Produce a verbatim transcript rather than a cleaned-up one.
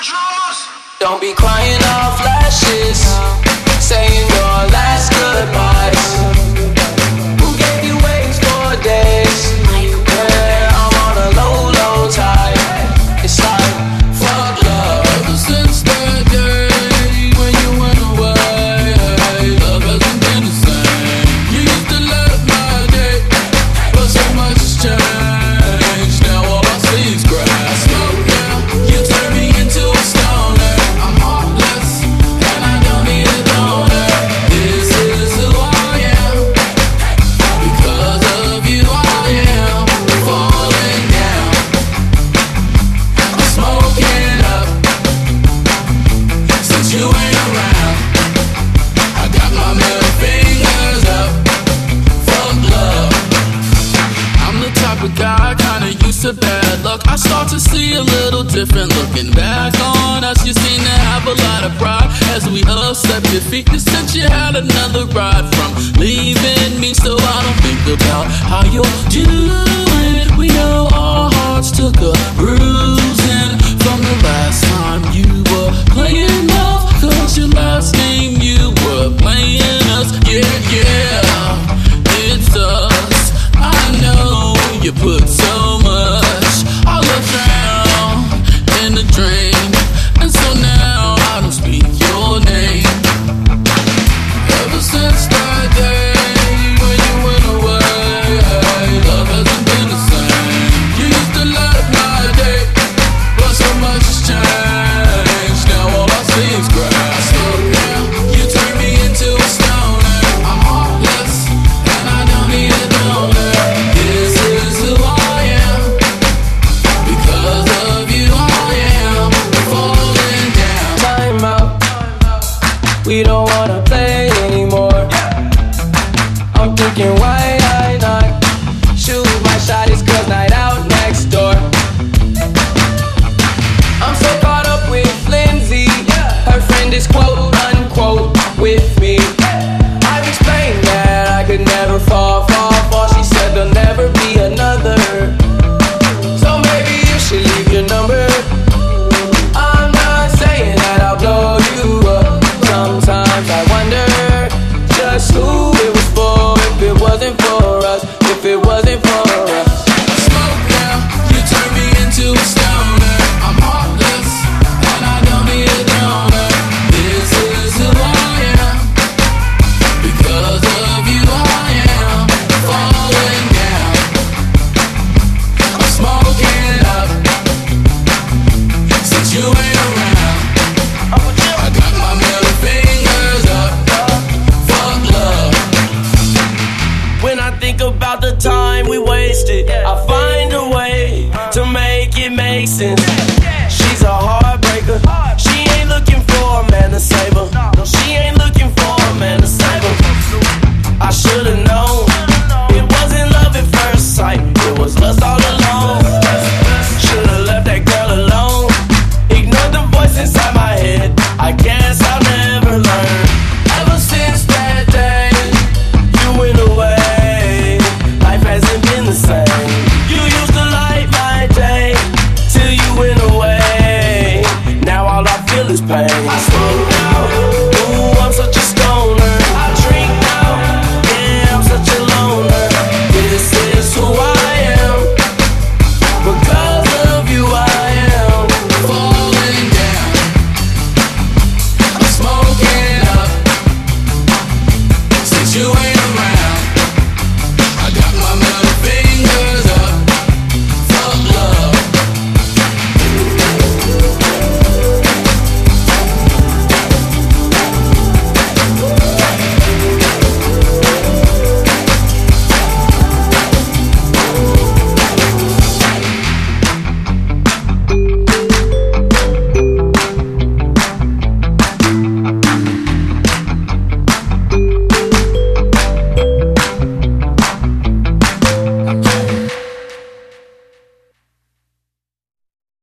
Don't be crying off lashes, saying your last goodbyes. Who gave you wings for days? Yeah, I'm on a low, low tide. It's like, fuck love. Ever since that day when you went away, love hasn't been the same. You used to love my day, but so much has changed. Now all I see is grass. Smoke now, you turn me into a stoner. I'm heartless, and I don't need a donor. This is who I am. Because of you I am falling down. I'm smoking up since you ain't around. I got my middle fingers up. Fuck love. I'm the type of guy kinda used to bad luck. I start to see a little different looking back on us. You seem to have a lot of pride as we upstep your feet. You said you had another ride from leaving me, so I don't think about how you're doing. We know our hearts took a bruising from the last time you were playing love. Cause your last name you were playing us. Yeah, yeah, it's us. I know you put so much. I love drown in the drain, and so now I don't speak your name. Ever since that day when you went away, love hasn't been the same. You used to love my day, but so much has changed. Now all I see is grass. Slow down, you turn me into a stoner. I'm heartless, and I don't need a donor. This is who I am. Because of you I am falling down. Time out. We don't wanna play anymore. I'm thinking, why I not shoot my shot? It's cause night out next door. I'm so caught up with Lindsay. Her friend is quote unquote with me. I've explained that I could never fall, fall, fall. She said there'll never be another. So maybe you should leave your number. I'm not saying that I'll blow you up. Sometimes I wonder just who it was for. If it wasn't for us, if it wasn't for us. Smoke now, you turn me into a stoner. I'm heartless, and I don't need a donor. This is who I am. Because of you I am falling down. I'm smoking up since you ain't around.